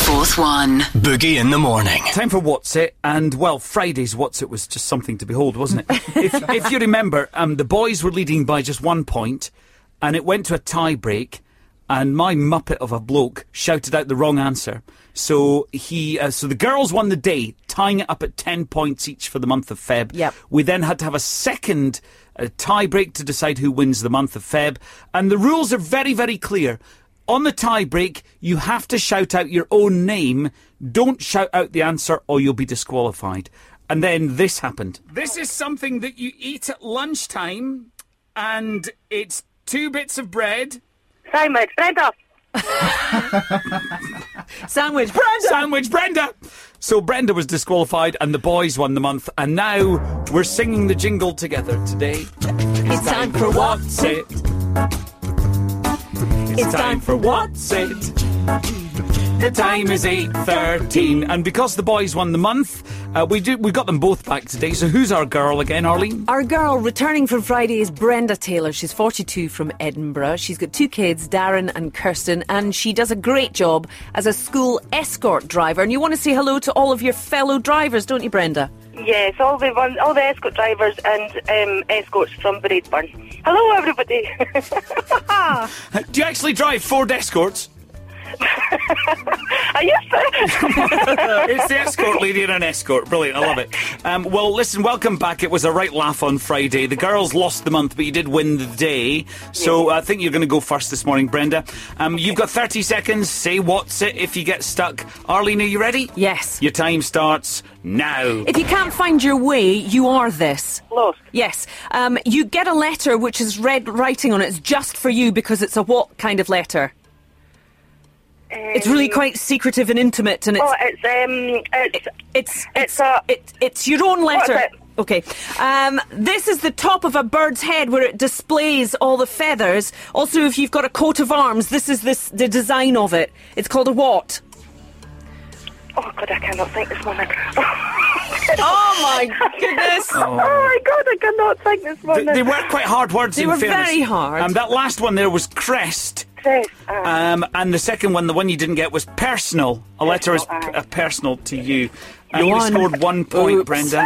Fourth One. Boogie in the morning. Time for What's It, and well, Friday's What's It was just something to behold, wasn't it? if you remember, the boys were leading by just 1 point, and it went to a tie-break, and my muppet of a bloke shouted out the wrong answer. So so the girls won the day, tying it up at 10 points each for the month of Feb. Yep. We then had to have a second tie-break to decide who wins the month of Feb, and the rules are very, very clear. On the tie-break, you have to shout out your own name. Don't shout out the answer or you'll be disqualified. And then this happened. This is something that you eat at lunchtime, and it's 2 bits of bread. Sandwich, Brenda. Sandwich, Brenda. Sandwich, Brenda. So Brenda was disqualified and the boys won the month. And now we're singing the jingle together today. It's time for What's It. It's time for What's It. The time is 8:13, and because the boys won the month, we got them both back today. So who's our girl again, Arlene? Our girl returning from Friday is Brenda Taylor. She's 42 from Edinburgh. She's got 2 kids, Darren and Kirsten, and she does a great job as a school escort driver. And you want to say hello to all of your fellow drivers, don't you, Brenda? Yes, all the escort drivers and escorts from Braidburn. Hello, everybody. Do you actually drive Ford Escorts? I used to. It's the escort lady and an escort. Brilliant, I love it. Well, listen, welcome back. It was a right laugh on Friday. The girls lost the month, but you did win the day. So I think you're going to go first this morning, Brenda. You've got 30 seconds. Say What's It if you get stuck. Arlene, are you ready? Yes. Your time starts now. If you can't find your way, you are this. Lost. Yes. You get a letter which is red writing on it. It's just for you because it's a what kind of letter? It's really quite secretive and intimate, and it's your own letter. What is it? Okay. This is the top of a bird's head where it displays all the feathers. Also, if you've got a coat of arms, this is the design of it. It's called a what? Oh, God, I cannot think this morning. Oh, my goodness. Oh, my God, I cannot think this morning. They were quite hard words, They in were fairness. very hard. That last one there was crest. Crest. And the second one, the one you didn't get, was personal. A letter is personal to you. You only scored 1 point, Oops. Brenda.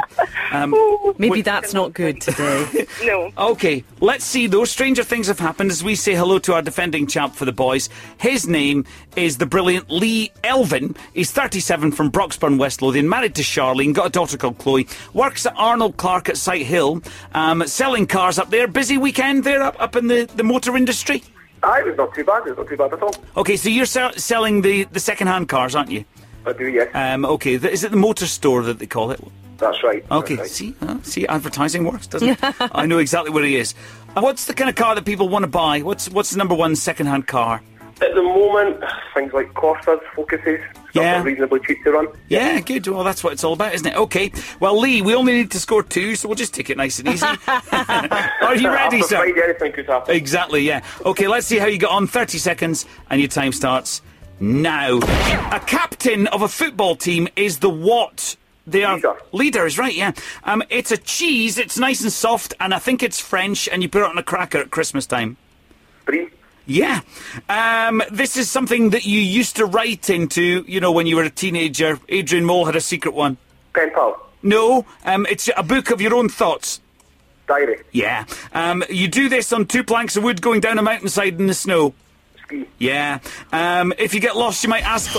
Maybe that's not good today. No. Okay, let's see. Those stranger things have happened as we say hello to our defending champ for the boys. His name is the brilliant Lee Elvin. He's 37 from Broxburn, West Lothian, married to Charlene, got a daughter called Chloe, works at Arnold Clark at Sight Hill, selling cars up there. Busy weekend there up in the motor industry? Aye, it was not too bad. It was not too bad at all. Okay, so you're selling the second-hand cars, aren't you? I do, yes. Okay, is it the motor store that they call it? That's right. Okay, That's right. see, advertising works, doesn't it? I know exactly where he is. What's the kind of car that people want to buy? What's the number one second-hand car? At the moment, things like Corsas, Focuses, stuff Yeah. that's reasonably cheap to run. Yeah, good. Well, that's what it's all about, isn't it? Okay. Well, Lee, we only need to score 2, so we'll just take it nice and easy. Are you ready, After sir? Friday, anything could happen. Exactly, yeah. Okay, let's see how you got on. 30 seconds, and your time starts now. A captain of a football team is the what? They are Leader. Leader is right, yeah. It's a cheese. It's nice and soft, and I think it's French. And you put it on a cracker at Christmas time. Brie, Yeah. This is something that you used to write into. You know, when you were a teenager. Adrian Mole had a secret one. pen pal, No, it's a book of your own thoughts. diary, Yeah. You do this on 2 planks of wood going down a mountainside in the snow. ski, Yeah. If you get lost, you might ask.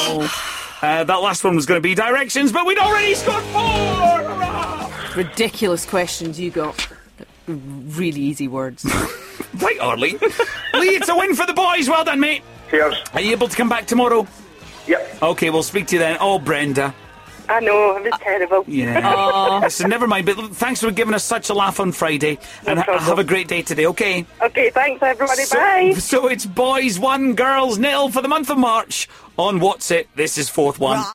That last one was going to be directions, but we'd already scored 4! Hurrah! Ridiculous questions you got. Really easy words. Right, Arlene. Lee, it's a win for the boys. Well done, mate. cheers. Are you able to come back tomorrow? Yep. Okay, we'll speak to you then. Oh, Brenda. I know, it was terrible. Yeah. Listen, never mind. But thanks for giving us such a laugh on Friday. And problem. have a great day today, okay? Okay, thanks, everybody. Bye. So it's boys 1, girls 0 for the month of March on What's It. This is Fourth One.